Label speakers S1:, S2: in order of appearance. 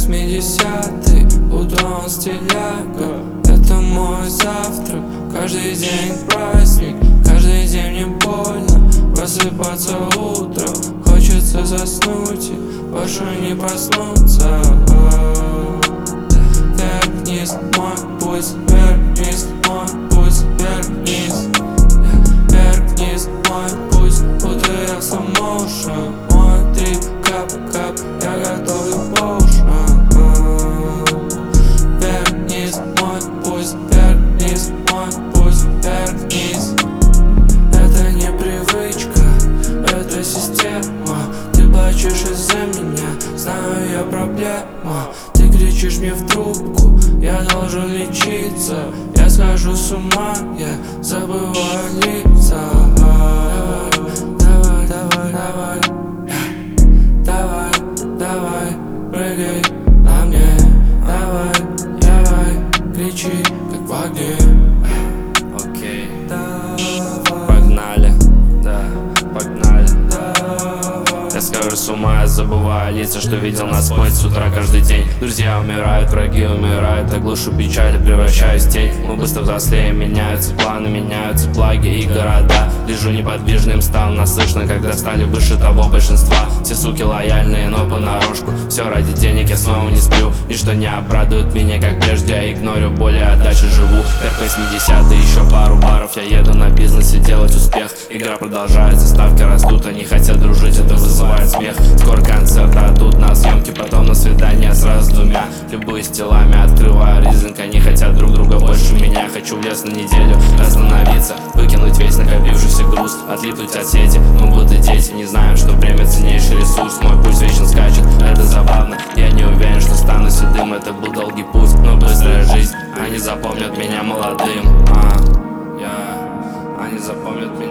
S1: 80-й, утром стиляга. Это мой завтрак, каждый день праздник, каждый день мне больно просыпаться утром. Хочется заснуть и больше не проснуться. Вверх-вниз, мой путь, вверх-вниз, мой путь, вверх-вниз. Вверх-вниз, мой путь, будто я в слоу-моушен. Мой трип, кап-кап, я готовлю поушен. Вверх-вниз, мой путь, вверх-вниз, мой путь, вверх-вниз. Это не привычка, это система. Ты плачешь из-за меня, знаю я проблема. Ты кричишь мне в трубку, я должен лечиться. Я схожу с ума, я забываю лица. Давай, давай, давай, давай, давай, прыгай на мне. Давай, давай, кричи, как в огне.
S2: Окей, погнали, да, погнали. Я схожу с ума, я забываю лица, что видел на спойт с утра каждый день. Друзья умирают, враги умирают, я глушу печаль и превращаюсь в тень. Мы быстро взрослеем, меняются планы, меняются плаги и города. Лежу неподвижным, стал наслышно, когда стали выше того большинства. Все суки лояльные, но понарошку. Все ради денег, я снова не сплю. Ничто не обрадует меня, как прежде, я игнорю боль, а дальше живу. Вверх 80-е, еще пару баров, я еду на бизнесе делать успех. Игра продолжается, ставки растут, они хотят дружить, это вызывает смех. Скоро концерт, а тут на съемки, потом на свидание сразу с двумя. Любые с телами, открываю ризинг, они хотят друг друга больше меня. Хочу в лес на неделю, остановиться, выкинуть весь накопившийся груз, отлипнуть от сети, мы будто дети, не знаем, что время ценнейший ресурс. Мой пульс вечно скачет, это забавно, я не уверен, что стану седым. Это был долгий путь, но быстрая жизнь, они запомнят меня молодым. Они запомнят меня